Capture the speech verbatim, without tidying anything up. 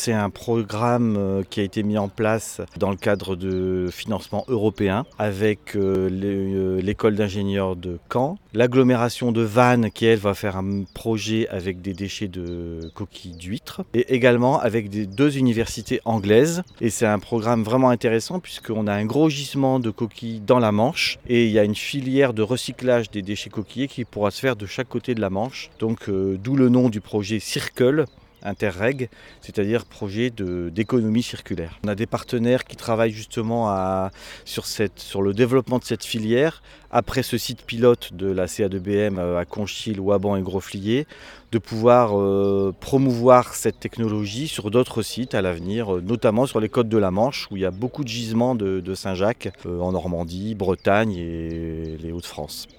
c'est un programme euh, qui a été mis en place dans le cadre de financement européen avec euh, les- euh, l'école d'ingénieurs de Caen, l'agglomération de Vannes qui elle va faire un projet avec des déchets de coquilles d'huîtres et également avec des deux universités anglaises. Et c'est un programme vraiment intéressant puisqu'on a un gros gisement de coquilles dans la Manche et il y a une filière de recyclage des déchets coquillers qui pourra se faire de chaque côté de la Manche. Donc euh, d'où le nom du projet Circle Interreg, c'est-à-dire projet de- d'économie circulaire. On a des partenaires qui travaillent justement à- sur, cette- sur le développement de cette filière, après ce site pilote de la C A deux B M à Conchil, Ouaban et Grosflier, de pouvoir euh, promouvoir cette technologie sur d'autres sites à l'avenir, euh, notamment sur les côtes de la Manche, où il y a beaucoup de gisements de, de Saint-Jacques, euh, en Normandie, Bretagne et les Hauts-de-France.